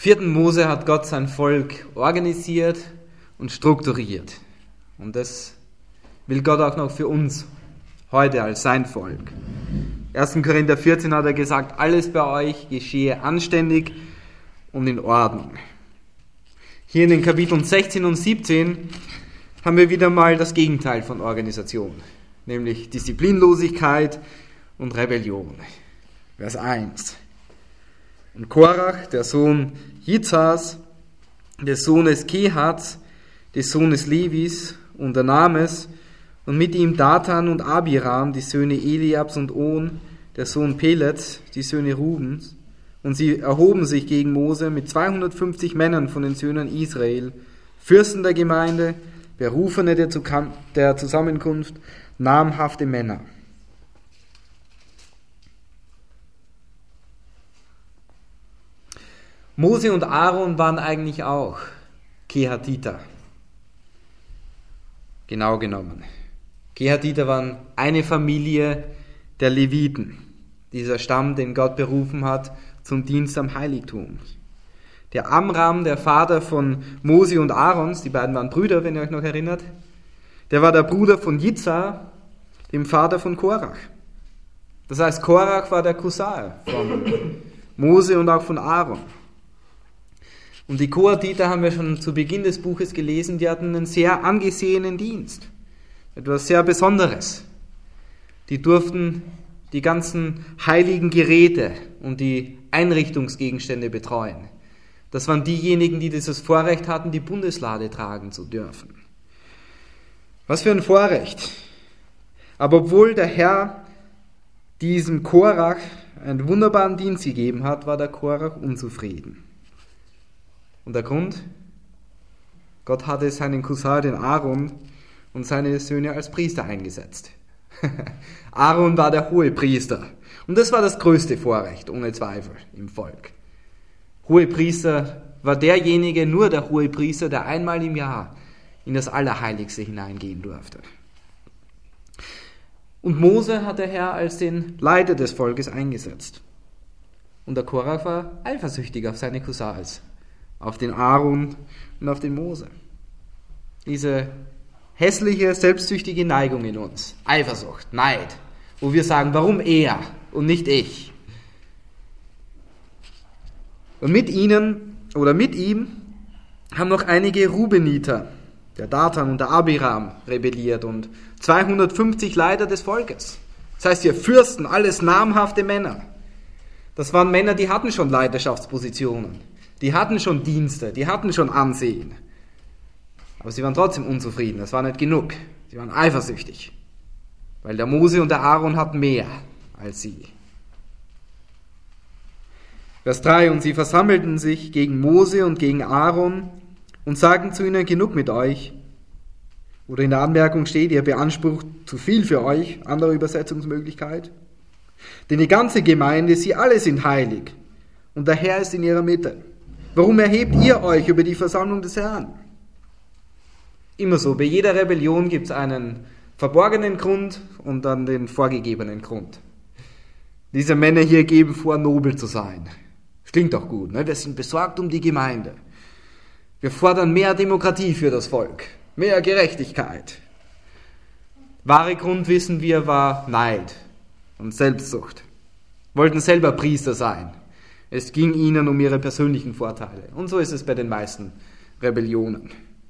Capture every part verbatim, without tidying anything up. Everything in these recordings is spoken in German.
vierten Mose hat Gott sein Volk organisiert und strukturiert. Und das will Gott auch noch für uns heute als sein Volk. ersten Korinther vierzehn hat er gesagt, alles bei euch geschehe anständig und in Ordnung. Hier in den Kapiteln sechzehn und siebzehn haben wir wieder mal das Gegenteil von Organisation, nämlich Disziplinlosigkeit und Rebellion. Vers eins. Und Korach, der Sohn Jitzars, des Sohnes Kehats, des Sohnes Levis, unternahm es, und mit ihm Datan und Abiram, die Söhne Eliabs und On, der Sohn Pelets, die Söhne Rubens, und sie erhoben sich gegen Mose mit zweihundertfünfzig Männern von den Söhnen Israel, Fürsten der Gemeinde, Berufene der, der Zusammenkunft, namhafte Männer. Mose und Aaron waren eigentlich auch Kehatiter. Genau genommen. Kehatiter waren eine Familie der Leviten, dieser Stamm, den Gott berufen hat zum Dienst am Heiligtum. Der Amram, der Vater von Mose und Aarons, die beiden waren Brüder, wenn ihr euch noch erinnert, der war der Bruder von Jitzar, dem Vater von Korach. Das heißt, Korach war der Cousin von Mose und auch von Aaron. Und die Kohatiter haben wir schon zu Beginn des Buches gelesen, die hatten einen sehr angesehenen Dienst. Etwas sehr Besonderes. Die durften die ganzen heiligen Geräte und die Einrichtungsgegenstände betreuen. Das waren diejenigen, die dieses Vorrecht hatten, die Bundeslade tragen zu dürfen. Was für ein Vorrecht. Aber obwohl der Herr diesem Korach einen wunderbaren Dienst gegeben hat, war der Korach unzufrieden. Und der Grund? Gott hatte seinen Cousin, den Aaron, und seine Söhne als Priester eingesetzt. Aaron war der Hohepriester. Und das war das größte Vorrecht, ohne Zweifel, im Volk. Hohepriester war derjenige, nur der Hohepriester, der einmal im Jahr in das Allerheiligste hineingehen durfte. Und Mose hat der Herr als den Leiter des Volkes eingesetzt. Und der Korach war eifersüchtig auf seine Cousins, auf den Aaron und auf den Mose. Diese hässliche, selbstsüchtige Neigung in uns, Eifersucht, Neid, wo wir sagen, warum er und nicht ich? Und mit ihnen oder mit ihm haben noch einige Rubeniter, der Datan und der Abiram, rebelliert und zweihundertfünfzig Leiter des Volkes. Das heißt hier Fürsten, alles namhafte Männer. Das waren Männer, die hatten schon Leiterschaftspositionen, die hatten schon Dienste, die hatten schon Ansehen. Aber sie waren trotzdem unzufrieden, das war nicht genug. Sie waren eifersüchtig, weil der Mose und der Aaron hatten mehr als sie. Vers drei, und sie versammelten sich gegen Mose und gegen Aaron und sagten zu ihnen, genug mit euch. Oder in der Anmerkung steht, ihr beansprucht zu viel für euch, andere Übersetzungsmöglichkeit. Denn die ganze Gemeinde, sie alle sind heilig und der Herr ist in ihrer Mitte. Warum erhebt ihr euch über die Versammlung des Herrn? Immer so, bei jeder Rebellion gibt es einen verborgenen Grund und dann den vorgegebenen Grund. Diese Männer hier geben vor, nobel zu sein. Das klingt doch gut, ne? Wir sind besorgt um die Gemeinde. Wir fordern mehr Demokratie für das Volk, mehr Gerechtigkeit. Wahre Grund, wissen wir, war Neid und Selbstsucht. Wollten selber Priester sein. Es ging ihnen um ihre persönlichen Vorteile. Und so ist es bei den meisten Rebellionen.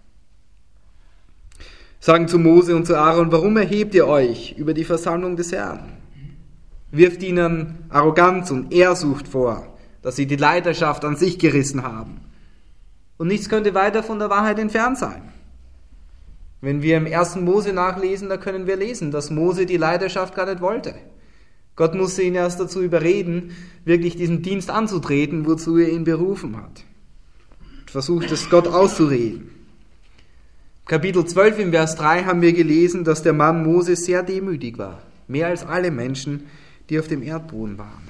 Sagen zu Mose und zu Aaron, warum erhebt ihr euch über die Versammlung des Herrn? Wirft ihnen Arroganz und Ehrsucht vor, dass sie die Leiterschaft an sich gerissen haben. Und nichts könnte weiter von der Wahrheit entfernt sein. Wenn wir im ersten Mose nachlesen, da können wir lesen, dass Mose die Leiterschaft gar nicht wollte. Gott musste ihn erst dazu überreden, wirklich diesen Dienst anzutreten, wozu er ihn berufen hat. Versucht es Gott auszureden. Kapitel zwölf im Vers drei haben wir gelesen, dass der Mann Mose sehr demütig war. Mehr als alle Menschen, die auf dem Erdboden waren.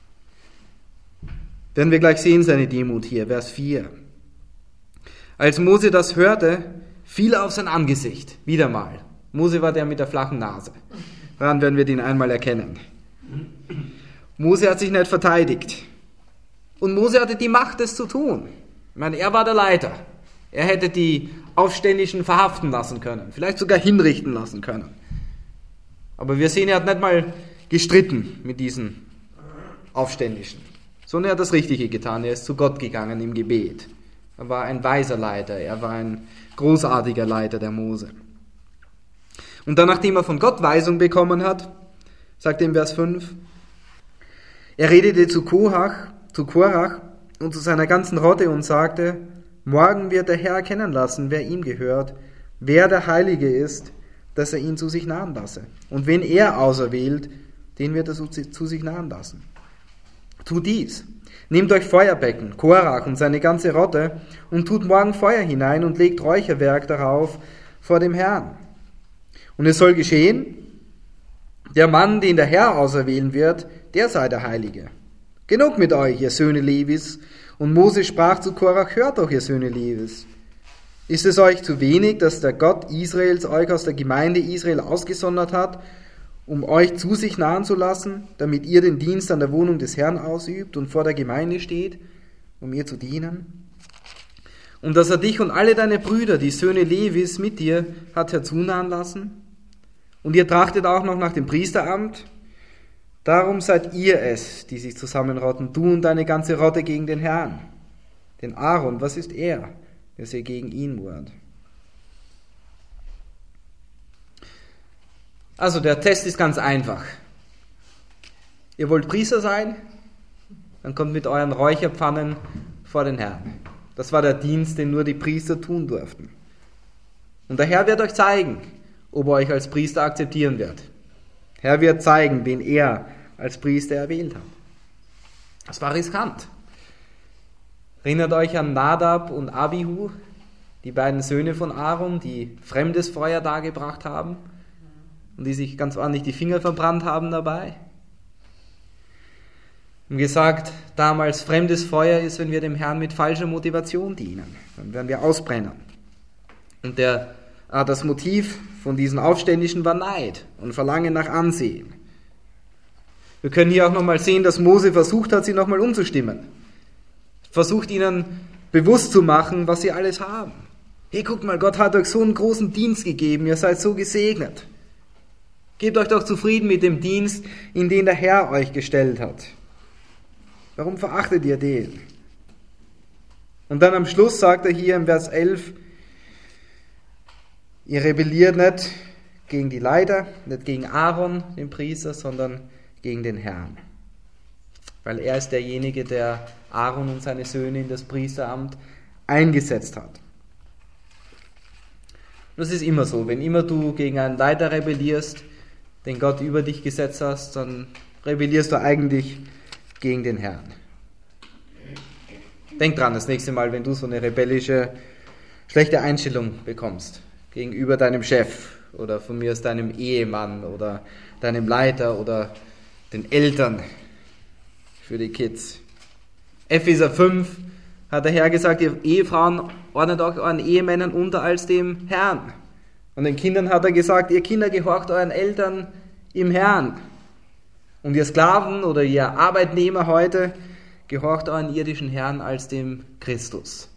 Werden wir gleich sehen, seine Demut hier, Vers vier. Als Mose das hörte, fiel er auf sein Angesicht. Wieder mal. Mose war der mit der flachen Nase. Daran werden wir den einmal erkennen. Mose hat sich nicht verteidigt. Und Mose hatte die Macht, das zu tun. Ich meine, er war der Leiter. Er hätte die Aufständischen verhaften lassen können, vielleicht sogar hinrichten lassen können. Aber wir sehen, er hat nicht mal gestritten mit diesen Aufständischen, sondern er hat das Richtige getan. Er ist zu Gott gegangen im Gebet. Er war ein weiser Leiter, er war ein großartiger Leiter, der Mose. Und dann, nachdem er von Gott Weisung bekommen hat, sagt er im Vers fünf, er redete zu Korach, zu Korach und zu seiner ganzen Rotte und sagte, morgen wird der Herr erkennen lassen, wer ihm gehört, wer der Heilige ist, dass er ihn zu sich nahen lasse. Und wen er auserwählt, den wird er zu sich nahen lassen. Tut dies. Nehmt euch Feuerbecken, Korach und seine ganze Rotte und tut morgen Feuer hinein und legt Räucherwerk darauf vor dem Herrn. Und es soll geschehen, der Mann, den der Herr auserwählen wird, der sei der Heilige. Genug mit euch, ihr Söhne Levis. Und Mose sprach zu Korach, hört doch, ihr Söhne Levis. Ist es euch zu wenig, dass der Gott Israels euch aus der Gemeinde Israel ausgesondert hat, um euch zu sich nahen zu lassen, damit ihr den Dienst an der Wohnung des Herrn ausübt und vor der Gemeinde steht, um ihr zu dienen? Und dass er dich und alle deine Brüder, die Söhne Levis, mit dir hat herzunahen lassen? Und ihr trachtet auch noch nach dem Priesteramt? Darum seid ihr es, die sich zusammenrotten, du und deine ganze Rotte gegen den Herrn. Denn Aaron, was ist er, dass ihr gegen ihn murrt? Also der Test ist ganz einfach. Ihr wollt Priester sein? Dann kommt mit euren Räucherpfannen vor den Herrn. Das war der Dienst, den nur die Priester tun durften. Und der Herr wird euch zeigen, ob er euch als Priester akzeptieren wird. Der Herr wird zeigen, wen er als Priester erwählt hat. Das war riskant. Erinnert euch an Nadab und Abihu, die beiden Söhne von Aaron, die fremdes Feuer dargebracht haben und die sich ganz ordentlich die Finger verbrannt haben dabei. Und gesagt, damals fremdes Feuer ist, wenn wir dem Herrn mit falscher Motivation dienen. Dann werden wir ausbrennen. Und der, ah, das Motiv von diesen Aufständischen war Neid und Verlangen nach Ansehen. Wir können hier auch nochmal sehen, dass Mose versucht hat, sie nochmal umzustimmen. Versucht ihnen bewusst zu machen, was sie alles haben. Hey, guckt mal, Gott hat euch so einen großen Dienst gegeben, ihr seid so gesegnet. Gebt euch doch zufrieden mit dem Dienst, in den der Herr euch gestellt hat. Warum verachtet ihr den? Und dann am Schluss sagt er hier im Vers elf, ihr rebelliert nicht gegen die Leiter, nicht gegen Aaron, den Priester, sondern gegen den Herrn. Weil er ist derjenige, der Aaron und seine Söhne in das Priesteramt eingesetzt hat. Das ist immer so, wenn immer du gegen einen Leiter rebellierst, den Gott über dich gesetzt hast, dann rebellierst du eigentlich gegen den Herrn. Denk dran, das nächste Mal, wenn du so eine rebellische, schlechte Einstellung bekommst, gegenüber deinem Chef oder von mir aus deinem Ehemann oder deinem Leiter oder den Eltern für die Kids. Epheser fünf hat der Herr gesagt, ihr Ehefrauen ordnet euch euren Ehemännern unter als dem Herrn. Und den Kindern hat er gesagt, ihr Kinder gehorcht euren Eltern im Herrn. Und ihr Sklaven oder ihr Arbeitnehmer heute gehorcht euren irdischen Herrn als dem Christus.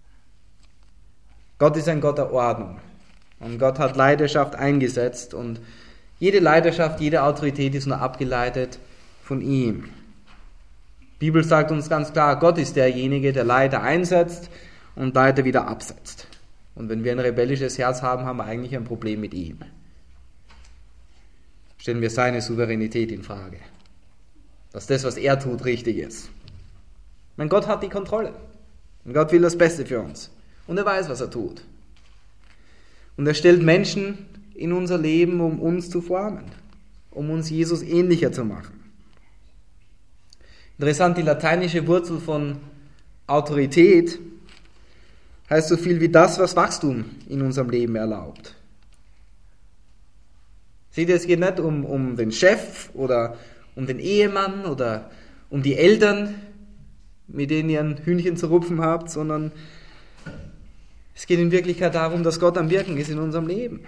Gott ist ein Gott der Ordnung. Und Gott hat Leiterschaft eingesetzt. Und jede Leiterschaft, jede Autorität ist nur abgeleitet von ihm. Die Bibel sagt uns ganz klar, Gott ist derjenige, der Leiter einsetzt und Leiter wieder absetzt. Und wenn wir ein rebellisches Herz haben, haben wir eigentlich ein Problem mit ihm. Stellen wir seine Souveränität in Frage. Dass das, was er tut, richtig ist. Mein Gott hat die Kontrolle. Und Gott will das Beste für uns. Und er weiß, was er tut. Und er stellt Menschen in unser Leben, um uns zu formen. Um uns Jesus ähnlicher zu machen. Interessant, die lateinische Wurzel von Autorität heißt so viel wie das, was Wachstum in unserem Leben erlaubt. Seht ihr, es geht nicht um, um den Chef oder um den Ehemann oder um die Eltern, mit denen ihr ein Hühnchen zu rupfen habt, sondern es geht in Wirklichkeit darum, dass Gott am Wirken ist in unserem Leben.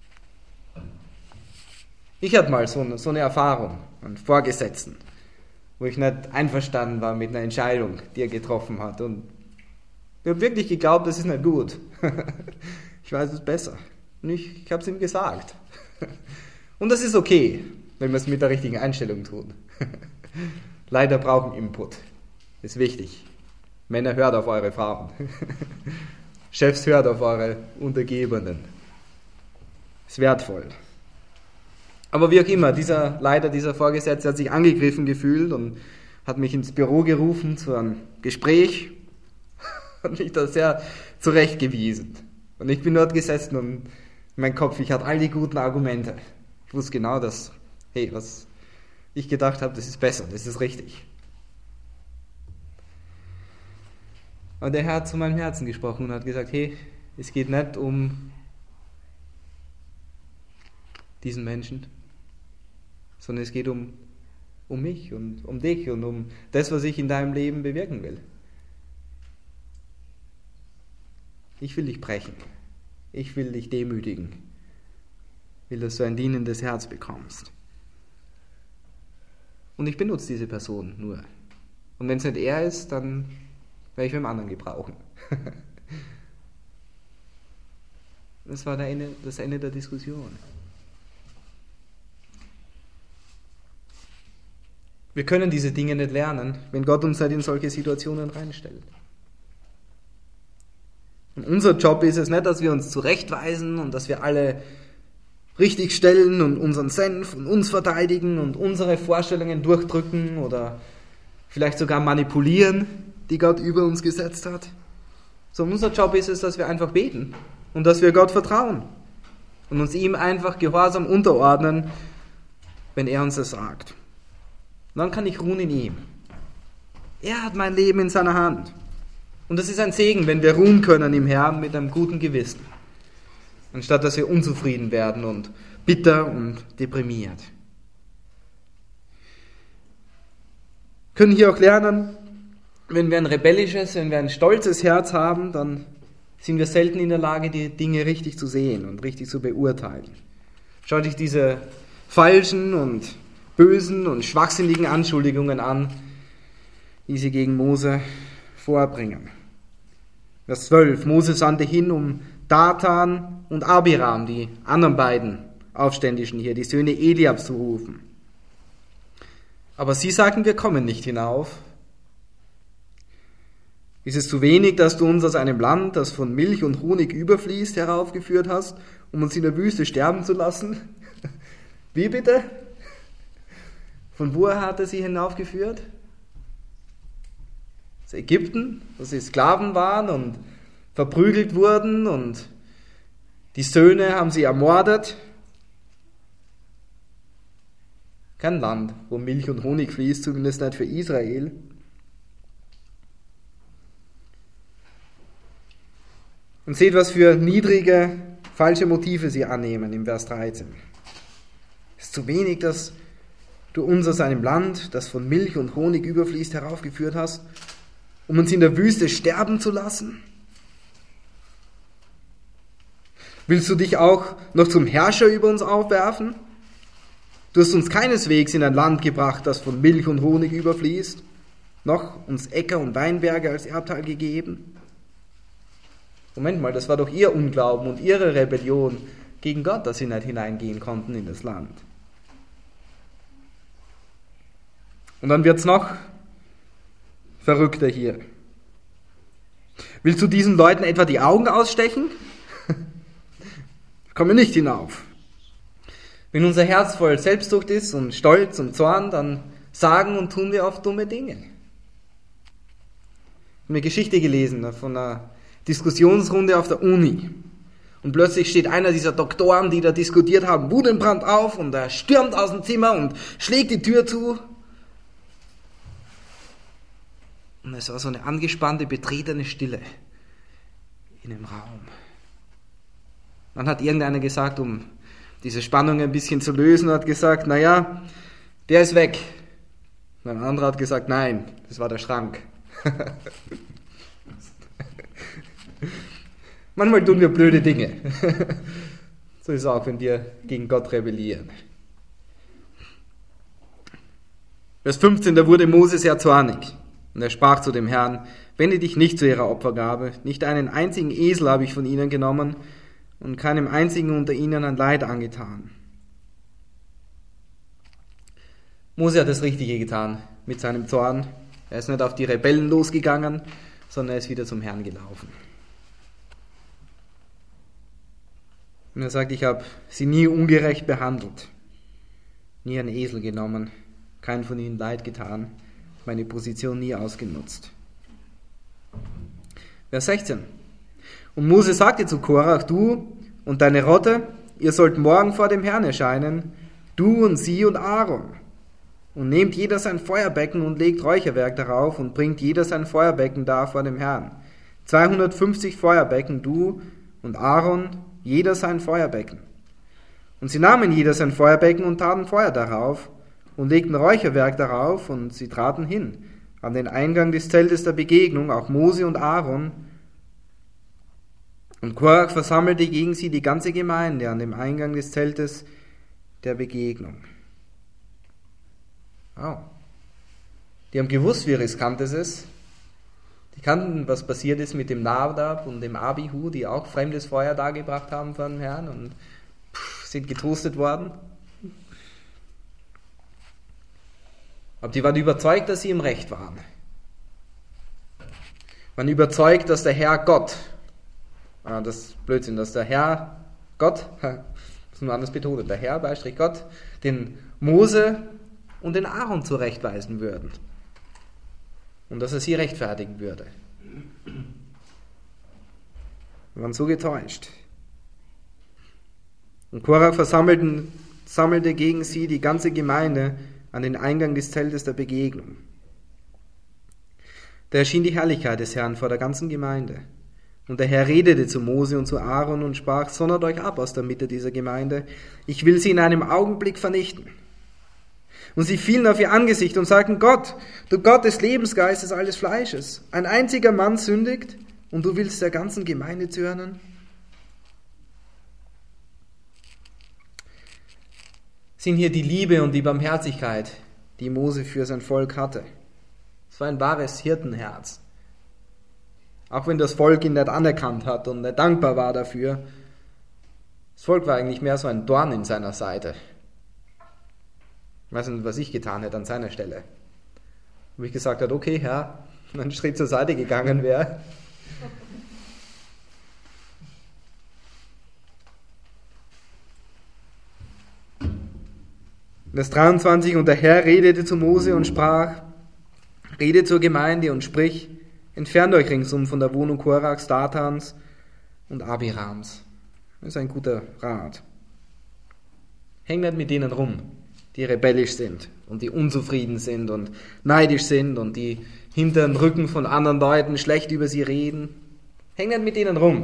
Ich hatte mal so eine, so eine Erfahrung, einen Vorgesetzten. wo ich nicht einverstanden war mit einer Entscheidung, die er getroffen hat. Und ich habe wirklich geglaubt, das ist nicht gut. Ich weiß es besser. Und ich, ich habe es ihm gesagt. Und das ist okay, wenn wir es mit der richtigen Einstellung tun. Leider brauchen Input. Ist wichtig. Männer, hört auf eure Frauen. Chefs, hört auf eure Untergebenen. Ist wertvoll. Aber wie auch immer, dieser, leider dieser Vorgesetzte hat sich angegriffen gefühlt und hat mich ins Büro gerufen zu einem Gespräch und mich da sehr zurechtgewiesen. Und ich bin dort gesessen und in meinem Kopf, ich hatte all die guten Argumente. Ich wusste genau, dass, hey, was ich gedacht habe, das ist besser, das ist richtig. Und der Herr hat zu meinem Herzen gesprochen und hat gesagt, hey, es geht nicht um diesen Menschen, sondern es geht um, um mich und um dich und um das, was ich in deinem Leben bewirken will. Ich will dich brechen. Ich will dich demütigen. Ich will, dass du ein dienendes Herz bekommst. Und ich benutze diese Person nur. Und wenn es nicht er ist, dann werde ich beim anderen gebrauchen. Das war der Ende, das Ende der Diskussion. Wir können diese Dinge nicht lernen, wenn Gott uns nicht in solche Situationen reinstellt. Und unser Job ist es nicht, dass wir uns zurechtweisen und dass wir alle richtig stellen und unseren Senf und uns verteidigen und unsere Vorstellungen durchdrücken oder vielleicht sogar manipulieren, die Gott über uns gesetzt hat. Sondern unser Job ist es, dass wir einfach beten und dass wir Gott vertrauen und uns ihm einfach gehorsam unterordnen, wenn er uns das sagt. Und dann kann ich ruhen in ihm. Er hat mein Leben in seiner Hand. Und das ist ein Segen, wenn wir ruhen können im Herrn mit einem guten Gewissen, anstatt dass wir unzufrieden werden und bitter und deprimiert. Wir können hier auch lernen, wenn wir ein rebellisches, wenn wir ein stolzes Herz haben, dann sind wir selten in der Lage, die Dinge richtig zu sehen und richtig zu beurteilen. Schaut euch diese falschen und bösen und schwachsinnigen Anschuldigungen an, die sie gegen Mose vorbringen. Vers zwölf. Mose sandte hin, um Dathan und Abiram, die anderen beiden Aufständischen hier, die Söhne Eliabs, zu rufen. Aber sie sagten, wir kommen nicht hinauf. Ist es zu wenig, dass du uns aus einem Land, das von Milch und Honig überfließt, heraufgeführt hast, um uns in der Wüste sterben zu lassen? Wie bitte? Von woher hat er sie hinaufgeführt? Aus Ägypten, wo sie Sklaven waren und verprügelt wurden und die Söhne haben sie ermordet. Kein Land, wo Milch und Honig fließt, zumindest nicht für Israel. Und seht, was für niedrige, falsche Motive sie annehmen im Vers dreizehn. Es ist zu wenig, dass du uns aus einem Land, das von Milch und Honig überfließt, heraufgeführt hast, um uns in der Wüste sterben zu lassen? Willst du dich auch noch zum Herrscher über uns aufwerfen? Du hast uns keineswegs in ein Land gebracht, das von Milch und Honig überfließt, noch uns Äcker und Weinberge als Erbteil gegeben. Moment mal, das war doch ihr Unglauben und ihre Rebellion gegen Gott, dass sie nicht hineingehen konnten in das Land. Und dann wird es noch verrückter hier. Willst du diesen Leuten etwa die Augen ausstechen? Kommen wir nicht hinauf. Wenn unser Herz voll Selbstsucht ist und Stolz und Zorn, dann sagen und tun wir oft dumme Dinge. Ich habe eine Geschichte gelesen von einer Diskussionsrunde auf der Uni. Und plötzlich steht einer dieser Doktoren, die da diskutiert haben, wutentbrannt auf und er stürmt aus dem Zimmer und schlägt die Tür zu. Und es war so eine angespannte, betretene Stille in dem Raum. Dann hat irgendeiner gesagt, um diese Spannung ein bisschen zu lösen, hat gesagt, naja, der ist weg. Und ein anderer hat gesagt, nein, das war der Schrank. Manchmal tun wir blöde Dinge. So ist es auch, wenn wir gegen Gott rebellieren. Vers fünfzehn, da wurde Mose sehr zornig. Und er sprach zu dem Herrn, wende dich nicht zu ihrer Opfergabe, nicht einen einzigen Esel habe ich von ihnen genommen und keinem einzigen unter ihnen ein Leid angetan. Mose hat das Richtige getan mit seinem Zorn. Er ist nicht auf die Rebellen losgegangen, sondern er ist wieder zum Herrn gelaufen. Und er sagt, ich habe sie nie ungerecht behandelt, nie einen Esel genommen, keinen von ihnen Leid getan, meine Position nie ausgenutzt. Vers sechzehn. Und Mose sagte zu Korach, du und deine Rotte, ihr sollt morgen vor dem Herrn erscheinen, du und sie und Aaron. Und nehmt jeder sein Feuerbecken und legt Räucherwerk darauf und bringt jeder sein Feuerbecken dar vor dem Herrn. zweihundertfünfzig Feuerbecken, du und Aaron, jeder sein Feuerbecken. Und sie nahmen jeder sein Feuerbecken und taten Feuer darauf und legten Räucherwerk darauf und sie traten hin an den Eingang des Zeltes der Begegnung, auch Mose und Aaron. Und Korach versammelte gegen sie die ganze Gemeinde an dem Eingang des Zeltes der Begegnung. Oh. Die haben gewusst, wie riskant es ist. Die kannten, was passiert ist mit dem Nadab und dem Abihu, die auch fremdes Feuer dargebracht haben vor dem Herrn und pff, sind getröstet worden. Aber die waren überzeugt, dass sie im Recht waren. Waren überzeugt, dass der Herr Gott, ah, das ist Blödsinn, dass der Herr Gott, das ist nur anders betont, der Herr, Beistrich Gott, den Mose und den Aaron zurechtweisen würden. Und dass er sie rechtfertigen würde. Wir waren so getäuscht. Und Korach versammelten, sammelte gegen sie die ganze Gemeinde an den Eingang des Zeltes der Begegnung. Da erschien die Herrlichkeit des Herrn vor der ganzen Gemeinde. Und der Herr redete zu Mose und zu Aaron und sprach, sondert euch ab aus der Mitte dieser Gemeinde, ich will sie in einem Augenblick vernichten. Und sie fielen auf ihr Angesicht und sagten, Gott, du Gott des Lebensgeistes alles Fleisches, ein einziger Mann sündigt und du willst der ganzen Gemeinde zürnen? Sind hier die Liebe und die Barmherzigkeit, die Mose für sein Volk hatte. Es war ein wahres Hirtenherz. Auch wenn das Volk ihn nicht anerkannt hat und nicht dankbar war dafür. Das Volk war eigentlich mehr so ein Dorn in seiner Seite. Ich weiß nicht, was ich getan hätte an seiner Stelle. Wo ich gesagt habe, okay, Herr, wenn ein Schritt zur Seite gegangen wäre. Vers dreiundzwanzig, und der Herr redete zu Mose und sprach, rede zur Gemeinde und sprich, entfernt euch ringsum von der Wohnung Korachs, Datans und Abirams. Das ist ein guter Rat. Hängt nicht mit denen rum, die rebellisch sind und die unzufrieden sind und neidisch sind und die hinter dem Rücken von anderen Leuten schlecht über sie reden. Häng nicht mit denen rum.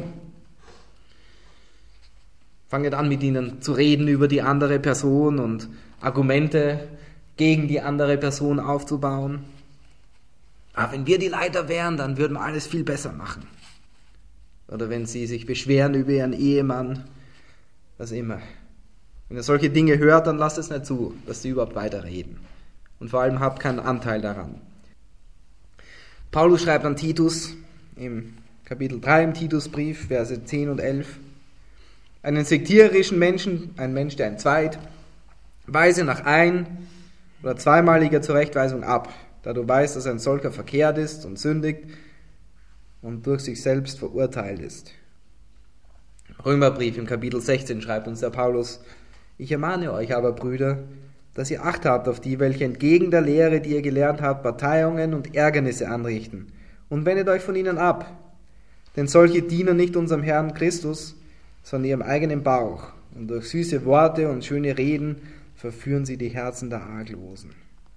Fang nicht an, mit ihnen zu reden über die andere Person und Argumente gegen die andere Person aufzubauen. Aber wenn wir die Leiter wären, dann würden wir alles viel besser machen. Oder wenn sie sich beschweren über ihren Ehemann, was immer. Wenn ihr solche Dinge hört, dann lasst es nicht zu, dass sie überhaupt weiterreden. Und vor allem habt keinen Anteil daran. Paulus schreibt an Titus im Kapitel drei im Titusbrief, Verse zehn und elf, einen sektiererischen Menschen, ein Mensch, der entzweit, weise nach ein- oder zweimaliger Zurechtweisung ab, da du weißt, dass ein solcher verkehrt ist und sündigt und durch sich selbst verurteilt ist. Römerbrief im Kapitel sechzehn schreibt uns der Paulus, ich ermahne euch aber, Brüder, dass ihr Acht habt auf die, welche entgegen der Lehre, die ihr gelernt habt, Parteiungen und Ärgernisse anrichten, und wendet euch von ihnen ab, denn solche dienen nicht unserem Herrn Christus, sondern ihrem eigenen Bauch, und durch süße Worte und schöne Reden verführen sie die Herzen der Arglosen.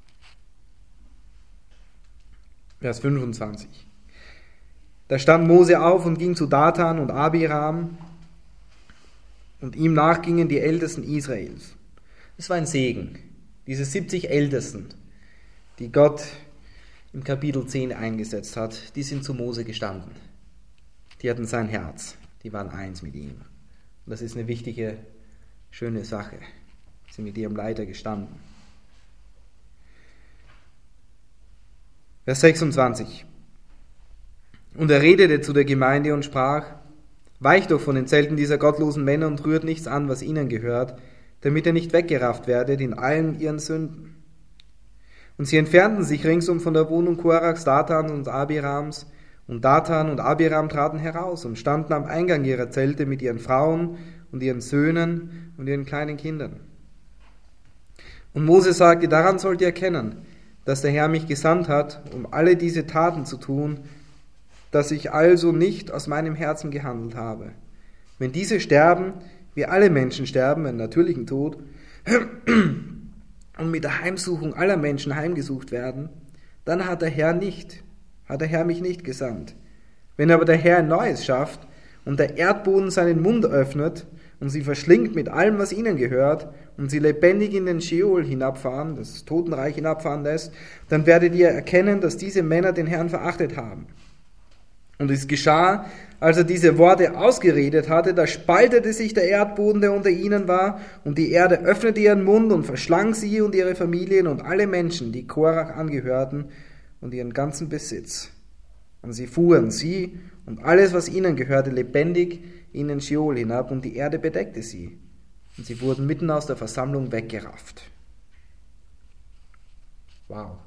Vers fünfundzwanzig. Da stand Mose auf und ging zu Datan und Abiram, und ihm nachgingen die Ältesten Israels. Es war ein Segen, diese siebzig Ältesten, die Gott im Kapitel zehn eingesetzt hat, die sind zu Mose gestanden. Die hatten sein Herz, die waren eins mit ihm. Und das ist eine wichtige, schöne Sache. Sie sind mit ihrem Leiter gestanden. Vers sechsundzwanzig. Und er redete zu der Gemeinde und sprach: Weicht doch von den Zelten dieser gottlosen Männer und rührt nichts an, was ihnen gehört, damit ihr nicht weggerafft werdet in allen ihren Sünden. Und sie entfernten sich ringsum von der Wohnung Korachs, Datan und Abirams, und Datan und Abiram traten heraus und standen am Eingang ihrer Zelte mit ihren Frauen und ihren Söhnen und ihren kleinen Kindern. Und Mose sagte: Daran sollt ihr erkennen, dass der Herr mich gesandt hat, um alle diese Taten zu tun, dass ich also nicht aus meinem Herzen gehandelt habe. Wenn diese sterben, wie alle Menschen sterben, einen natürlichen Tod, und mit der Heimsuchung aller Menschen heimgesucht werden, dann hat der Herr nicht, hat der Herr mich nicht gesandt. Wenn aber der Herr ein Neues schafft und der Erdboden seinen Mund öffnet und sie verschlingt mit allem, was ihnen gehört, und sie lebendig in den Scheol hinabfahren, das Totenreich hinabfahren lässt, dann werdet ihr erkennen, dass diese Männer den Herrn verachtet haben. Und es geschah, als er diese Worte ausgeredet hatte, da spaltete sich der Erdboden, der unter ihnen war, und die Erde öffnete ihren Mund und verschlang sie und ihre Familien und alle Menschen, die Korach angehörten, und ihren ganzen Besitz. Und sie fuhren, sie und alles, was ihnen gehörte, lebendig in den Scheol hinab, und die Erde bedeckte sie. Und sie wurden mitten aus der Versammlung weggerafft. Wow.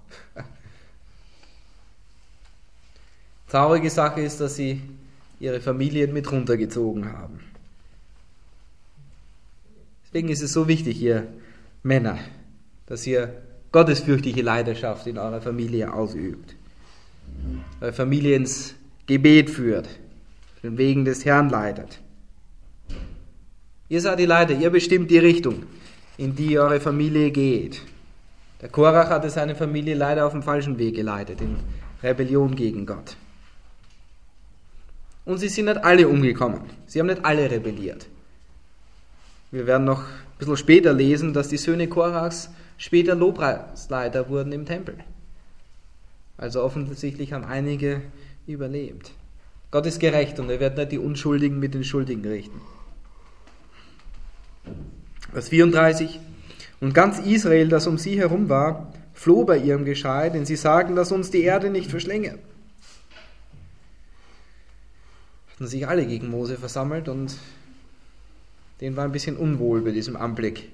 Traurige Sache ist, dass sie ihre Familien mit runtergezogen haben. Deswegen ist es so wichtig, ihr Männer, dass ihr gottesfürchtige Leidenschaft in eurer Familie ausübt, eure Familie ins Gebet führt, den Wegen des Herrn leitet. Ihr seid die Leiter, ihr bestimmt die Richtung, in die eure Familie geht. Der Korach hatte seine Familie leider auf dem falschen Weg geleitet, in Rebellion gegen Gott. Und sie sind nicht alle umgekommen. Sie haben nicht alle rebelliert. Wir werden noch ein bisschen später lesen, dass die Söhne Korachs später Lobpreisleiter wurden im Tempel. Also offensichtlich haben einige überlebt. Gott ist gerecht und er wird nicht die Unschuldigen mit den Schuldigen richten. Vers vierunddreißig. Und ganz Israel, das um sie herum war, floh bei ihrem Geschrei, denn sie sagten, dass uns die Erde nicht verschlinge. Hatten sich alle gegen Mose versammelt und denen war ein bisschen unwohl bei diesem Anblick.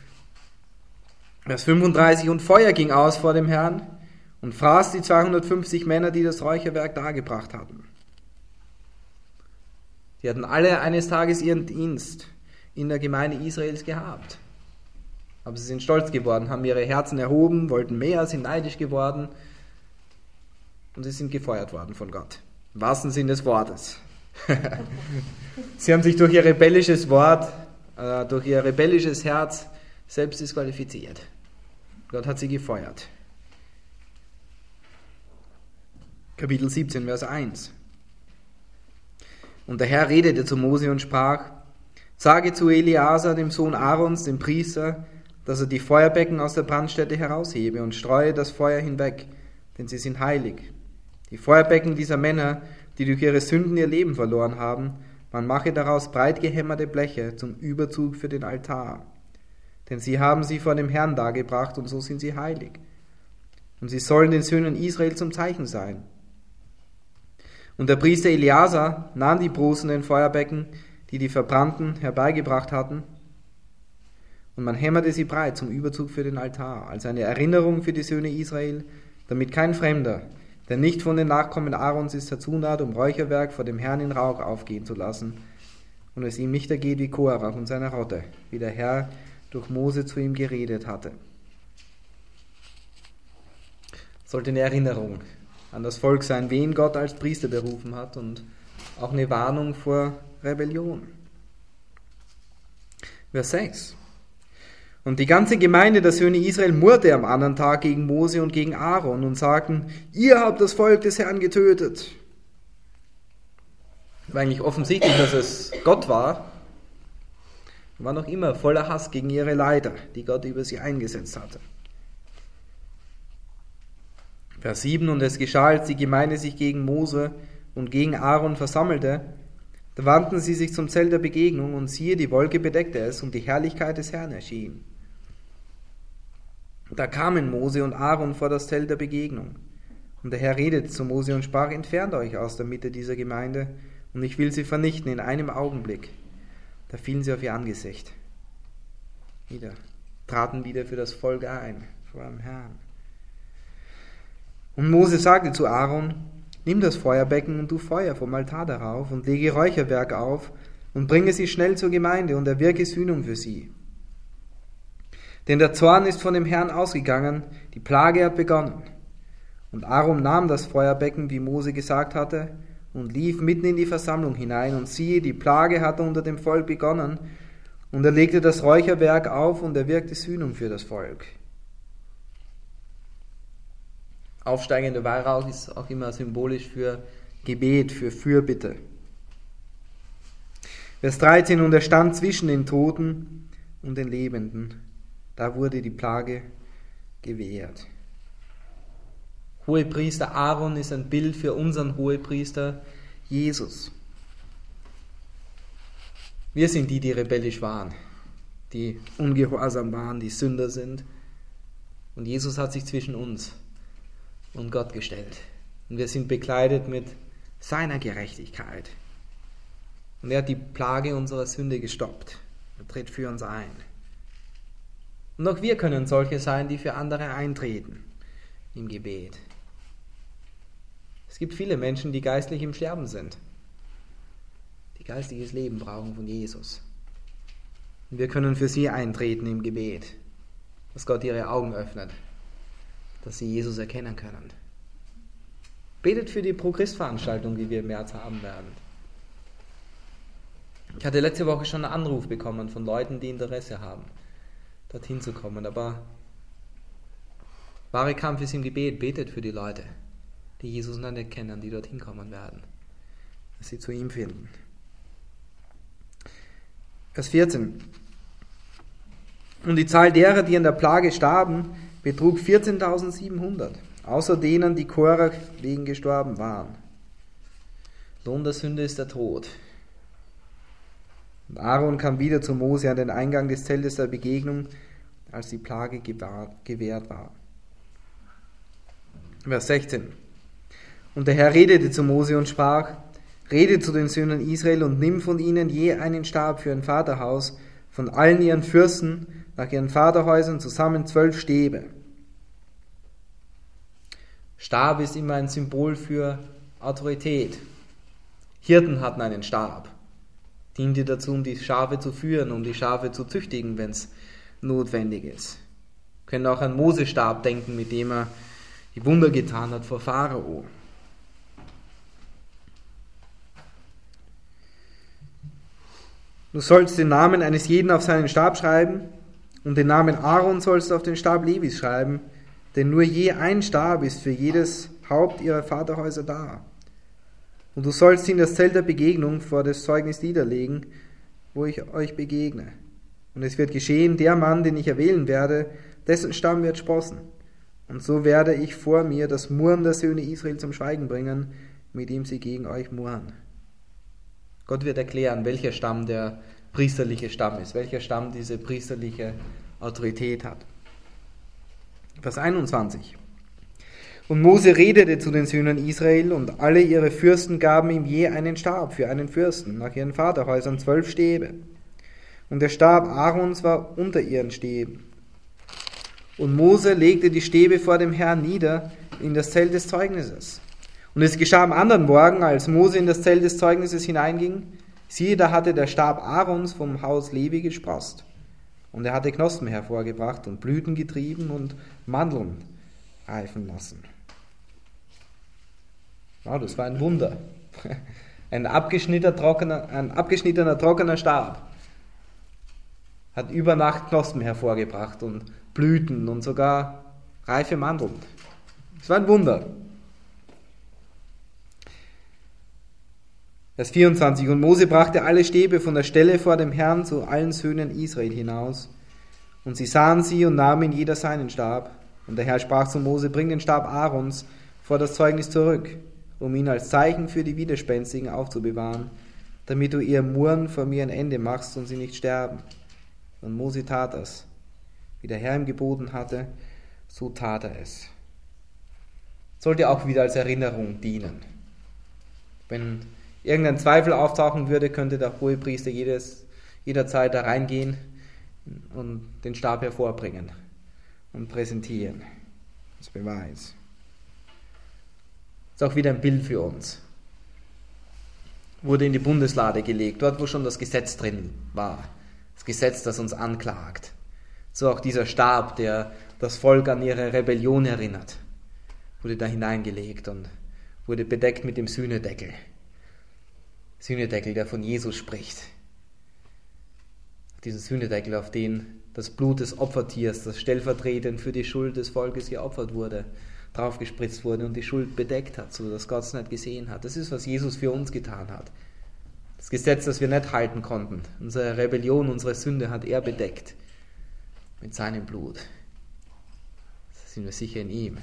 Vers fünfunddreißig. Und Feuer ging aus vor dem Herrn und fraß die zweihundertfünfzig Männer, die das Räucherwerk dargebracht hatten. Die hatten alle eines Tages ihren Dienst in der Gemeinde Israels gehabt. Aber sie sind stolz geworden, haben ihre Herzen erhoben, wollten mehr, sind neidisch geworden und sie sind gefeuert worden von Gott. Im wahrsten Sinn des Wortes. Sie haben sich durch ihr rebellisches Wort, äh, durch ihr rebellisches Herz selbst disqualifiziert. Gott hat sie gefeuert. Kapitel siebzehn, Vers eins. Und der Herr redete zu Mose und sprach: Sage zu Eleazar, dem Sohn Aarons, dem Priester, dass er die Feuerbecken aus der Brandstätte heraushebe und streue das Feuer hinweg, denn sie sind heilig. Die Feuerbecken dieser Männer, die durch ihre Sünden ihr Leben verloren haben, man mache daraus breit gehämmerte Bleche zum Überzug für den Altar. Denn sie haben sie vor dem Herrn dargebracht und so sind sie heilig. Und sie sollen den Söhnen Israel zum Zeichen sein. Und der Priester Eleazar nahm die bronzenen Feuerbecken, die die Verbrannten herbeigebracht hatten, und man hämmerte sie breit zum Überzug für den Altar, als eine Erinnerung für die Söhne Israel, damit kein Fremder, der nicht von den Nachkommen Aarons ist, herzunaht, um Räucherwerk vor dem Herrn in Rauch aufgehen zu lassen, und es ihm nicht ergeht wie Korach und seiner Rotte, wie der Herr durch Mose zu ihm geredet hatte. Sollte eine Erinnerung an das Volk sein, wen Gott als Priester berufen hat, und auch eine Warnung vor Rebellion. Vers sechs. Und die ganze Gemeinde der Söhne Israel murrte am anderen Tag gegen Mose und gegen Aaron und sagten: Ihr habt das Volk des Herrn getötet. War eigentlich offensichtlich, dass es Gott war. War noch immer voller Hass gegen ihre Leiter, die Gott über sie eingesetzt hatte. Vers sieben. Und es geschah, als die Gemeinde sich gegen Mose und gegen Aaron versammelte, da wandten sie sich zum Zelt der Begegnung, und siehe, die Wolke bedeckte es, und die Herrlichkeit des Herrn erschien. Da kamen Mose und Aaron vor das Zelt der Begegnung. Und der Herr redete zu Mose und sprach, entfernt euch aus der Mitte dieser Gemeinde, und ich will sie vernichten in einem Augenblick. Da fielen sie auf ihr Angesicht. Wieder, traten wieder für das Volk ein, vor dem Herrn. Und Mose sagte zu Aaron, nimm das Feuerbecken und tu Feuer vom Altar darauf und lege Räucherwerk auf und bringe sie schnell zur Gemeinde und erwirke Sühnung für sie. Denn der Zorn ist von dem Herrn ausgegangen, die Plage hat begonnen. Und Aaron nahm das Feuerbecken, wie Mose gesagt hatte, und lief mitten in die Versammlung hinein. Und siehe, die Plage hatte unter dem Volk begonnen. Und er legte das Räucherwerk auf und er wirkte Sühnung für das Volk. Aufsteigender Weihrauch ist auch immer symbolisch für Gebet, für Fürbitte. Vers dreizehn, und er stand zwischen den Toten und den Lebenden. Da wurde die Plage gewährt. Hohepriester Aaron ist ein Bild für unseren Hohepriester Jesus. Wir sind die, die rebellisch waren, die ungehorsam waren, die Sünder sind. Und Jesus hat sich zwischen uns und Gott gestellt. Und wir sind bekleidet mit seiner Gerechtigkeit. Und er hat die Plage unserer Sünde gestoppt. Er tritt für uns ein. Und auch wir können solche sein, die für andere eintreten im Gebet. Es gibt viele Menschen, die geistlich im Sterben sind, die geistiges Leben brauchen von Jesus. Und wir können für sie eintreten im Gebet, dass Gott ihre Augen öffnet, dass sie Jesus erkennen können. Betet für die Pro-Christ-Veranstaltung, die wir im März haben werden. Ich hatte letzte Woche schon einen Anruf bekommen von Leuten, die Interesse haben, dorthin zu kommen. Aber wahre Kampf ist im Gebet. Betet für die Leute, die Jesus noch nicht kennen, die dorthin kommen werden, dass sie zu ihm finden. Vers vierzehn. Und die Zahl derer, die an der Plage starben, betrug vierzehntausendsiebenhundert, außer denen, die Korach wegen gestorben waren. Lohn der Sünde ist der Tod. Und Aaron kam wieder zu Mose an den Eingang des Zeltes der Begegnung, als die Plage gewährt war. Vers sechzehn. Und der Herr redete zu Mose und sprach, rede zu den Söhnen Israel und nimm von ihnen je einen Stab für ein Vaterhaus, von allen ihren Fürsten nach ihren Vaterhäusern zusammen zwölf Stäbe. Stab ist immer ein Symbol für Autorität. Hirten hatten einen Stab, diente dazu, um die Schafe zu führen, um die Schafe zu züchtigen, wenn es notwendig ist. Wir können auch an Mose-Stab denken, mit dem er die Wunder getan hat vor Pharao. Du sollst den Namen eines jeden auf seinen Stab schreiben, und den Namen Aaron sollst du auf den Stab Levis schreiben, denn nur je ein Stab ist für jedes Haupt ihrer Vaterhäuser da. Und du sollst ihn in das Zelt der Begegnung vor das Zeugnis niederlegen, wo ich euch begegne. Und es wird geschehen, der Mann, den ich erwählen werde, dessen Stamm wird sprossen. Und so werde ich vor mir das Murren der Söhne Israel zum Schweigen bringen, mit dem sie gegen euch murren. Gott wird erklären, welcher Stamm der priesterliche Stamm ist, welcher Stamm diese priesterliche Autorität hat. Vers einundzwanzig. Und Mose redete zu den Söhnen Israel, und alle ihre Fürsten gaben ihm je einen Stab für einen Fürsten, nach ihren Vaterhäusern zwölf Stäbe. Und der Stab Aarons war unter ihren Stäben. Und Mose legte die Stäbe vor dem Herrn nieder in das Zelt des Zeugnisses. Und es geschah am anderen Morgen, als Mose in das Zelt des Zeugnisses hineinging, siehe, da hatte der Stab Aarons vom Haus Levi gesproßt. Und er hatte Knospen hervorgebracht und Blüten getrieben und Mandeln reifen lassen. Wow, das war ein Wunder. Ein abgeschnittener, trockener, ein abgeschnittener, trockener Stab hat über Nacht Knospen hervorgebracht und Blüten und sogar reife Mandeln. Das war ein Wunder. Vers vierundzwanzig. Und Mose brachte alle Stäbe von der Stelle vor dem Herrn zu allen Söhnen Israel hinaus. Und sie sahen sie und nahmen jeder seinen Stab. Und der Herr sprach zu Mose, bring den Stab Aarons vor das Zeugnis zurück, um ihn als Zeichen für die Widerspenstigen aufzubewahren, damit du ihr Murren vor mir ein Ende machst und sie nicht sterben. Und Mose tat es. Wie der Herr ihm geboten hatte, so tat er es. sollte auch wieder als Erinnerung dienen. Wenn irgendein Zweifel auftauchen würde, könnte der Hohepriester jedes, jederzeit da reingehen und den Stab hervorbringen und präsentieren als Beweis. Das ist auch wieder ein Bild für uns. Wurde in die Bundeslade gelegt, dort wo schon das Gesetz drin war. Das Gesetz, das uns anklagt. So auch dieser Stab, der das Volk an ihre Rebellion erinnert, wurde da hineingelegt und wurde bedeckt mit dem Sühnedeckel. Sühnedeckel, der von Jesus spricht. Diesen Sühnedeckel, auf den das Blut des Opfertiers, das stellvertretend für die Schuld des Volkes geopfert wurde, draufgespritzt wurde und die Schuld bedeckt hat, sodass Gott es nicht gesehen hat. Das ist, was Jesus für uns getan hat. Das Gesetz, das wir nicht halten konnten, unsere Rebellion, unsere Sünde hat er bedeckt mit seinem Blut. Da sind wir sicher in ihm.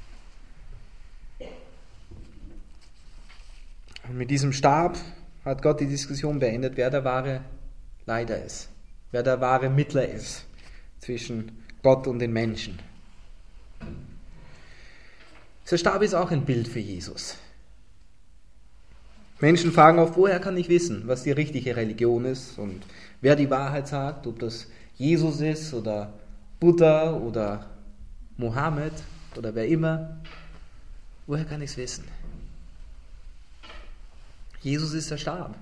Und mit diesem Stab hat Gott die Diskussion beendet, wer der wahre Leiter ist, wer der wahre Mittler ist zwischen Gott und den Menschen. Dieser Stab ist auch ein Bild für Jesus. Menschen fragen oft, woher kann ich wissen, was die richtige Religion ist und wer die Wahrheit sagt, ob das Jesus ist oder Buddha oder Mohammed oder wer immer. Woher kann ich es wissen? Jesus ist der Stab.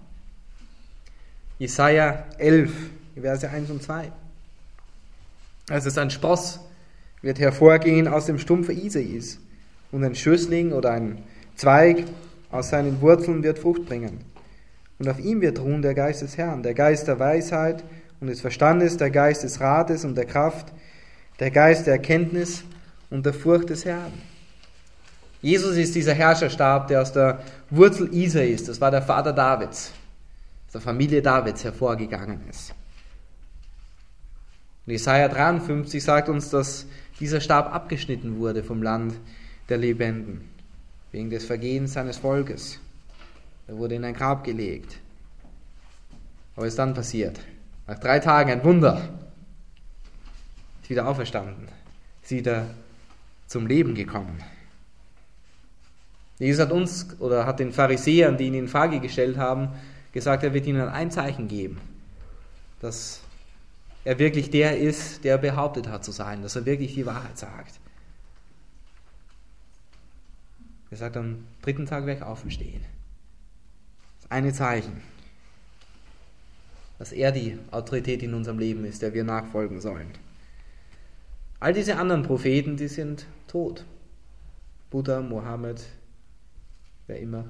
Jesaja elf, Verse eins und zwei. Also ein Spross wird hervorgehen aus dem Stumpfe Isais und ein Schößling oder ein Zweig aus seinen Wurzeln wird Frucht bringen. Und auf ihm wird ruhen der Geist des Herrn, der Geist der Weisheit und des Verstandes, der Geist des Rates und der Kraft, der Geist der Erkenntnis und der Furcht des Herrn. Jesus ist dieser Herrscherstab, der aus der Wurzel Isai ist. Das war der Vater Davids, aus der Familie Davids hervorgegangen ist. Und Jesaja dreiundfünfzig sagt uns, dass dieser Stab abgeschnitten wurde vom Land der Lebenden, wegen des Vergehens seines Volkes. Er wurde in ein Grab gelegt. Aber was ist dann passiert? Nach drei Tagen ein Wunder. Ist wieder auferstanden. Ist wieder zum Leben gekommen. Jesus hat uns oder hat den Pharisäern, die ihn in Frage gestellt haben, gesagt, er wird ihnen ein Zeichen geben, dass er wirklich der ist, der behauptet hat zu sein, dass er wirklich die Wahrheit sagt. Er sagt, am dritten Tag werde ich auferstehen. Das eine Zeichen, dass er die Autorität in unserem Leben ist, der wir nachfolgen sollen. All diese anderen Propheten, die sind tot. Buddha, Mohammed, wer immer.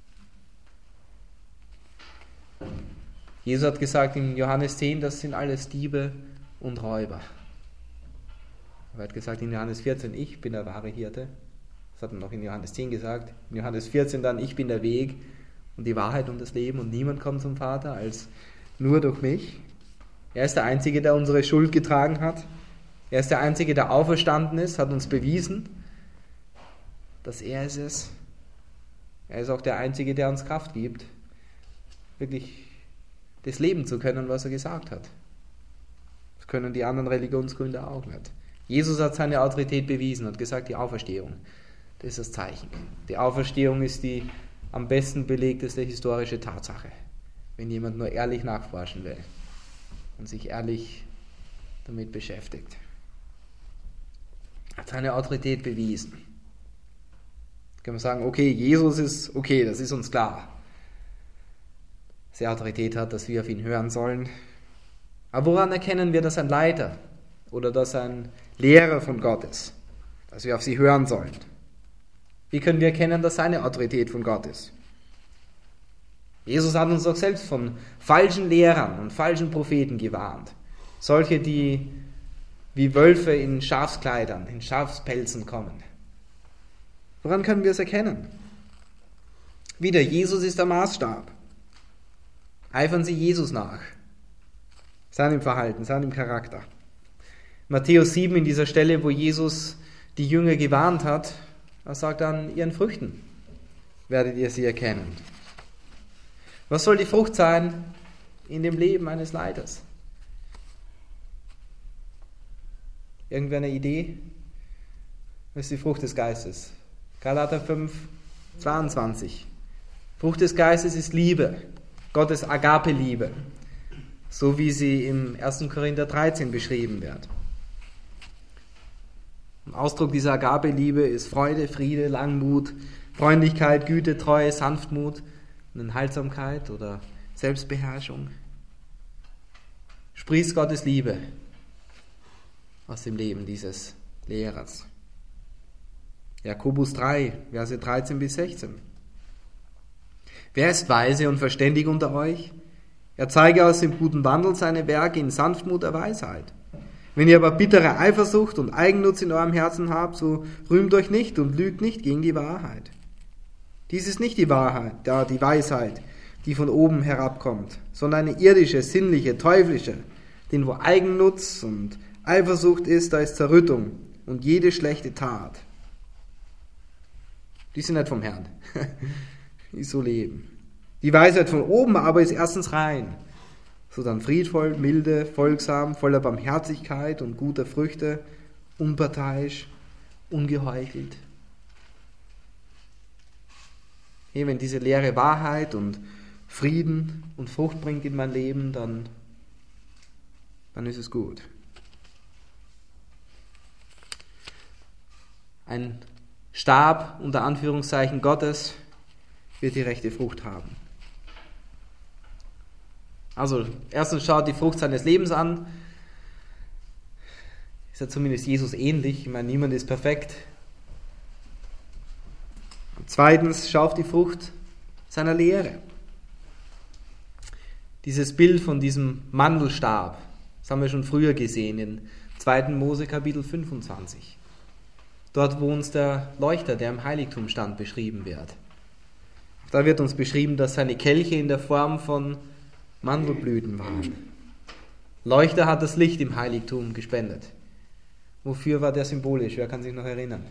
Jesus hat gesagt in Johannes zehn, das sind alles Diebe und Räuber. Er hat gesagt in Johannes vierzehn, ich bin der wahre Hirte. Das hat er noch in Johannes zehn gesagt. In Johannes vierzehn dann, ich bin der Weg und die Wahrheit und das Leben und niemand kommt zum Vater als nur durch mich. Er ist der Einzige, der unsere Schuld getragen hat. Er ist der Einzige, der auferstanden ist, hat uns bewiesen, dass er es ist. Er ist auch der Einzige, der uns Kraft gibt, wirklich das leben zu können, was er gesagt hat. Das können die anderen Religionsgründer auch nicht. Jesus hat seine Autorität bewiesen, hat gesagt, die Auferstehung, das ist das Zeichen. Die Auferstehung ist die am besten belegteste historische Tatsache, wenn jemand nur ehrlich nachforschen will und sich ehrlich damit beschäftigt. Er hat seine Autorität bewiesen. Kann man sagen, okay, Jesus ist okay, das ist uns klar. Dass er Autorität hat, dass wir auf ihn hören sollen. Aber woran erkennen wir, dass ein Leiter oder dass ein Lehrer von Gott ist? Dass wir auf sie hören sollen. Wie können wir erkennen, dass seine Autorität von Gott ist? Jesus hat uns doch selbst von falschen Lehrern und falschen Propheten gewarnt. Solche, die wie Wölfe in Schafskleidern, in Schafspelzen kommen. Woran können wir es erkennen? Wieder, Jesus ist der Maßstab. Eifern Sie Jesus nach. Seinem Verhalten, seinem Charakter. Matthäus sieben, in dieser Stelle, wo Jesus die Jünger gewarnt hat, er sagt, an ihren Früchten werdet ihr sie erkennen. Was soll die Frucht sein in dem Leben eines Leiters? Irgendwer eine Idee? Was ist die Frucht des Geistes? Galater fünf, zweiundzwanzig. Frucht des Geistes ist Liebe, Gottes Agape-Liebe, so wie sie im ersten Korinther dreizehn beschrieben wird. Ein Ausdruck dieser Agape-Liebe ist Freude, Friede, Langmut, Freundlichkeit, Güte, Treue, Sanftmut, Enthaltsamkeit oder Selbstbeherrschung. Sprießt Gottes Liebe aus dem Leben dieses Lehrers. Jakobus drei, Verse dreizehn bis sechzehn. Wer ist weise und verständig unter euch? Er zeige aus dem guten Wandel seine Werke in Sanftmut der Weisheit. Wenn ihr aber bittere Eifersucht und Eigennutz in eurem Herzen habt, so rühmt euch nicht und lügt nicht gegen die Wahrheit. Dies ist nicht die Wahrheit, da die Weisheit, die von oben herabkommt, sondern eine irdische, sinnliche, teuflische, denn wo Eigennutz und Eifersucht ist, da ist Zerrüttung und jede schlechte Tat. Die sind nicht vom Herrn, die so leben. Die Weisheit von oben aber ist erstens rein, so dann friedvoll, milde, folgsam, voller Barmherzigkeit und guter Früchte, unparteiisch, ungeheuchelt. Hey, wenn diese Lehre Wahrheit und Frieden und Frucht bringt in mein Leben, dann, dann ist es gut. Ein Stab unter Anführungszeichen Gottes wird die rechte Frucht haben. Also erstens schaut die Frucht seines Lebens an. Ist ja zumindest Jesus ähnlich. Ich meine, niemand ist perfekt. Und zweitens schaut die Frucht seiner Lehre. Dieses Bild von diesem Mandelstab, das haben wir schon früher gesehen in zweiten Mose Kapitel fünfundzwanzig. Dort, wo uns der Leuchter, der im Heiligtum stand, beschrieben wird. Da wird uns beschrieben, dass seine Kelche in der Form von Mandelblüten waren. Leuchter hat das Licht im Heiligtum gespendet. Wofür war der symbolisch? Wer kann sich noch erinnern?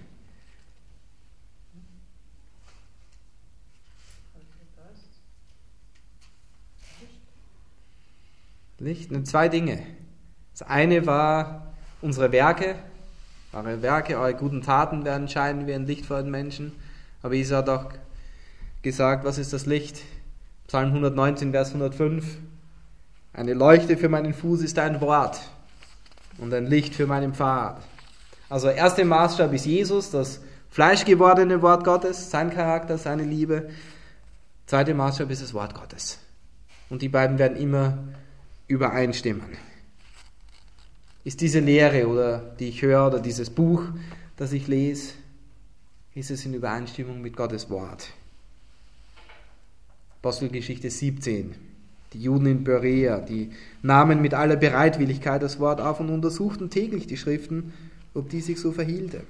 Licht? Und zwei Dinge. Das eine war unsere Werke. Eure Werke, eure guten Taten werden scheinen wie ein Licht vor den Menschen. Aber Jesus hat auch gesagt, was ist das Licht? Psalm hundertneunzehn, Vers hundertfünf. Eine Leuchte für meinen Fuß ist dein Wort und ein Licht für meinen Pfad. Also erster Maßstab ist Jesus, das fleischgewordene Wort Gottes, sein Charakter, seine Liebe. Zweiter Maßstab ist das Wort Gottes. Und die beiden werden immer übereinstimmen. Ist diese Lehre, oder die ich höre, oder dieses Buch, das ich lese, ist es in Übereinstimmung mit Gottes Wort? Apostelgeschichte siebzehn. Die Juden in Berea, die nahmen mit aller Bereitwilligkeit das Wort auf und untersuchten täglich die Schriften, ob die sich so verhielte.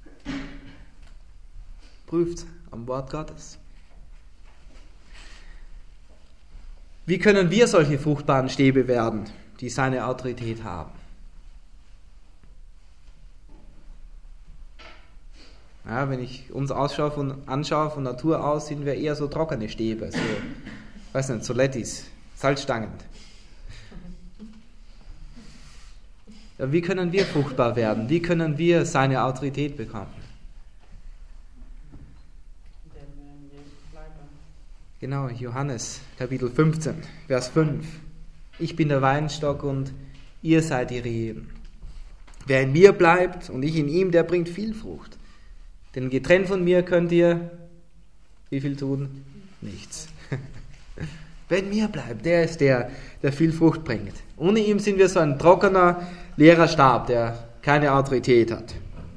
Prüft am Wort Gottes. Wie können wir solche fruchtbaren Stäbe werden, die seine Autorität haben? Ja, wenn ich uns ausschaue von, anschaue von Natur aus, sind wir eher so trockene Stäbe, so, weiß nicht, so Lettis, Salzstangen. Ja, wie können wir fruchtbar werden? Wie können wir seine Autorität bekommen? Genau, Johannes, Kapitel fünfzehn, Vers fünf. Ich bin der Weinstock und ihr seid die Reben. Wer in mir bleibt und ich in ihm, der bringt viel Frucht. Denn getrennt von mir könnt ihr, wie viel tun? Nichts. Wer in mir bleibt, der ist der, der viel Frucht bringt. Ohne ihm sind wir so ein trockener, leerer Stab, der keine Autorität hat.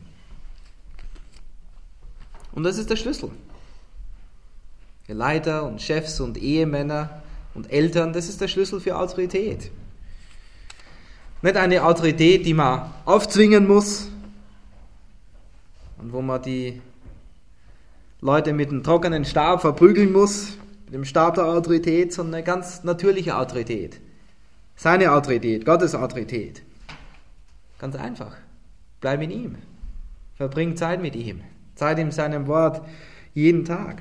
Und das ist der Schlüssel. Wir Leiter und Chefs und Ehemänner und Eltern, das ist der Schlüssel für Autorität. Nicht eine Autorität, die man aufzwingen muss, und wo man die Leute mit einem trockenen Stab verprügeln muss, mit dem Stab der Autorität, sondern eine ganz natürliche Autorität. Seine Autorität, Gottes Autorität. Ganz einfach. Bleib in ihm. Verbring Zeit mit ihm. Zeit in seinem Wort jeden Tag.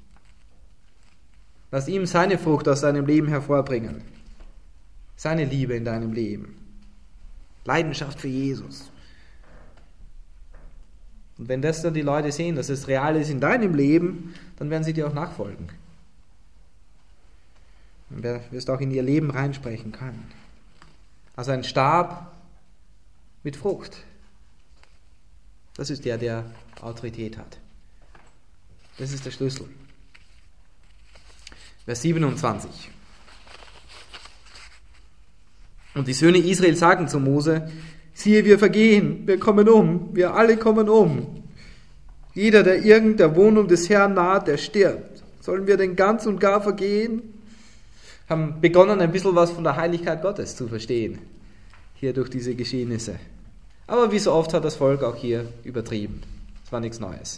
Lass ihm seine Frucht aus deinem Leben hervorbringen. Seine Liebe in deinem Leben. Leidenschaft für Jesus. Und wenn das dann die Leute sehen, dass es real ist in deinem Leben, dann werden sie dir auch nachfolgen. Und du wirst auch in ihr Leben reinsprechen können. Also ein Stab mit Frucht. Das ist der, der Autorität hat. Das ist der Schlüssel. Vers siebenundzwanzig. Und die Söhne Israel sagten zu Mose: Siehe, wir vergehen, wir kommen um, wir alle kommen um. Jeder, der irgend der Wohnung des Herrn naht, der stirbt. Sollen wir denn ganz und gar vergehen? Haben begonnen, ein bisschen was von der Heiligkeit Gottes zu verstehen, hier durch diese Geschehnisse. Aber wie so oft hat das Volk auch hier übertrieben. Es war nichts Neues.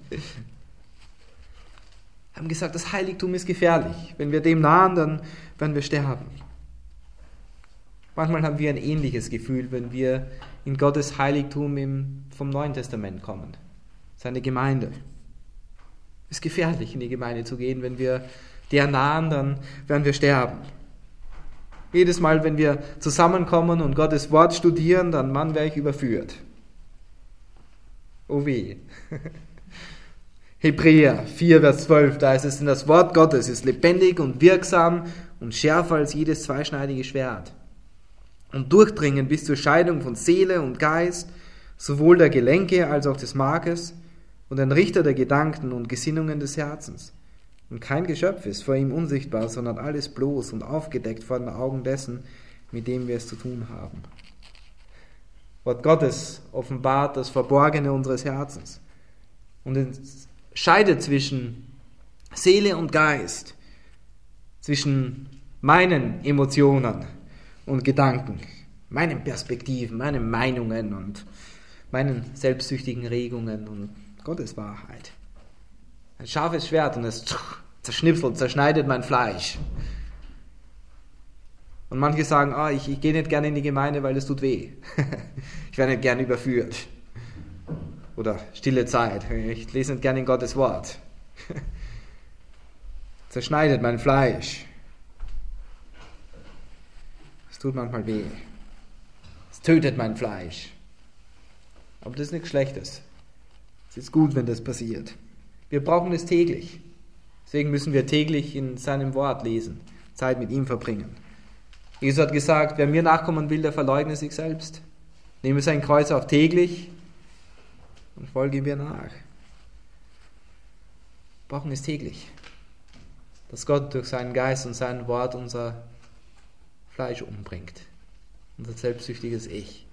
Haben gesagt, das Heiligtum ist gefährlich. Wenn wir dem nahen, dann werden wir sterben. Manchmal haben wir ein ähnliches Gefühl, wenn wir in Gottes Heiligtum im, vom Neuen Testament kommen. Seine Gemeinde. Es ist gefährlich, in die Gemeinde zu gehen. Wenn wir der nahen, dann werden wir sterben. Jedes Mal, wenn wir zusammenkommen und Gottes Wort studieren, dann Mann, wäre ich überführt. Oh weh. Hebräer vier, Vers zwölf, da ist es, denn das Wort Gottes ist lebendig und wirksam und schärfer als jedes zweischneidige Schwert und durchdringend bis zur Scheidung von Seele und Geist, sowohl der Gelenke als auch des Markes, und ein Richter der Gedanken und Gesinnungen des Herzens. Und kein Geschöpf ist vor ihm unsichtbar, sondern alles bloß und aufgedeckt vor den Augen dessen, mit dem wir es zu tun haben. Wort Gottes offenbart das Verborgene unseres Herzens und entscheidet zwischen Seele und Geist, zwischen meinen Emotionen und Gedanken, meinen Perspektiven, meinen Meinungen und meinen selbstsüchtigen Regungen und Gottes Wahrheit. Ein scharfes Schwert und es zerschnipselt, zerschneidet mein Fleisch. Und manche sagen, ah, ich, ich gehe nicht gerne in die Gemeinde, weil es tut weh. Ich werde nicht gerne überführt. Oder stille Zeit. Ich lese nicht gerne in Gottes Wort. Zerschneidet mein Fleisch. Es tut manchmal weh. Es tötet mein Fleisch. Aber das ist nichts Schlechtes. Es ist gut, wenn das passiert. Wir brauchen es täglich. Deswegen müssen wir täglich in seinem Wort lesen, Zeit mit ihm verbringen. Jesus hat gesagt, wer mir nachkommen will, der verleugne sich selbst. Nehme sein Kreuz auf täglich und folge mir nach. Wir brauchen es täglich, dass Gott durch seinen Geist und sein Wort unser Fleisch umbringt, unser selbstsüchtiges Ich.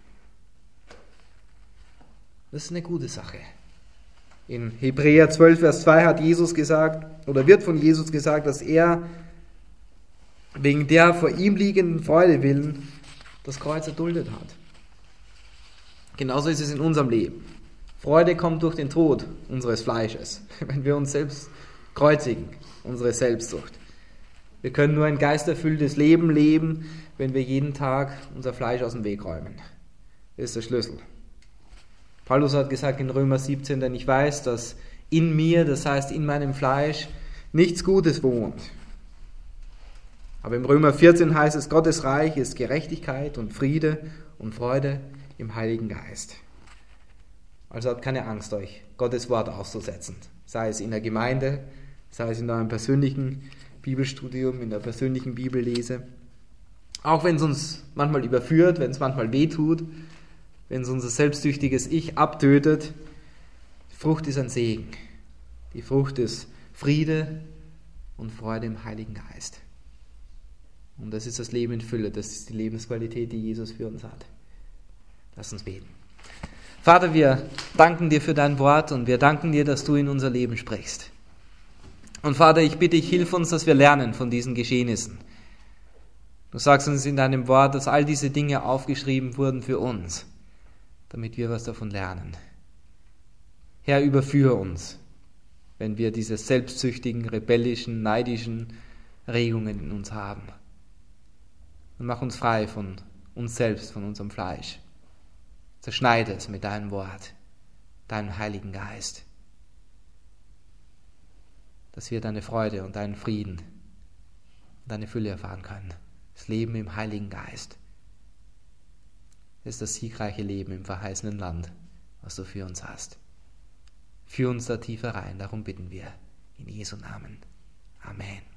Das ist eine gute Sache. In Hebräer zwölf, Vers zwei hat Jesus gesagt, oder wird von Jesus gesagt, dass er wegen der vor ihm liegenden Freude willen das Kreuz erduldet hat. Genauso ist es in unserem Leben. Freude kommt durch den Tod unseres Fleisches, wenn wir uns selbst kreuzigen, unsere Selbstsucht. Wir können nur ein geisterfülltes Leben leben, wenn wir jeden Tag unser Fleisch aus dem Weg räumen. Das ist der Schlüssel. Paulus hat gesagt in Römer siebzehn, denn ich weiß, dass in mir, das heißt in meinem Fleisch, nichts Gutes wohnt. Aber im Römer vierzehn heißt es, Gottes Reich ist Gerechtigkeit und Friede und Freude im Heiligen Geist. Also habt keine Angst, euch Gottes Wort auszusetzen. Sei es in der Gemeinde, sei es in eurem persönlichen Bibelstudium, in der persönlichen Bibellese. Auch wenn es uns manchmal überführt, wenn es manchmal wehtut, wenn es unser selbstsüchtiges Ich abtötet, die Frucht ist ein Segen. Die Frucht ist Friede und Freude im Heiligen Geist. Und das ist das Leben in Fülle, das ist die Lebensqualität, die Jesus für uns hat. Lass uns beten. Vater, wir danken dir für dein Wort und wir danken dir, dass du in unser Leben sprichst. Und Vater, ich bitte dich, hilf uns, dass wir lernen von diesen Geschehnissen. Du sagst uns in deinem Wort, dass all diese Dinge aufgeschrieben wurden für uns, damit wir was davon lernen. Herr, überführe uns, wenn wir diese selbstsüchtigen, rebellischen, neidischen Regungen in uns haben. Und mach uns frei von uns selbst, von unserem Fleisch. Zerschneide es mit deinem Wort, deinem Heiligen Geist, dass wir deine Freude und deinen Frieden und deine Fülle erfahren können. Das Leben im Heiligen Geist. Das ist das siegreiche Leben im verheißenen Land, was du für uns hast. Führ uns da tiefer rein, darum bitten wir. In Jesu Namen. Amen.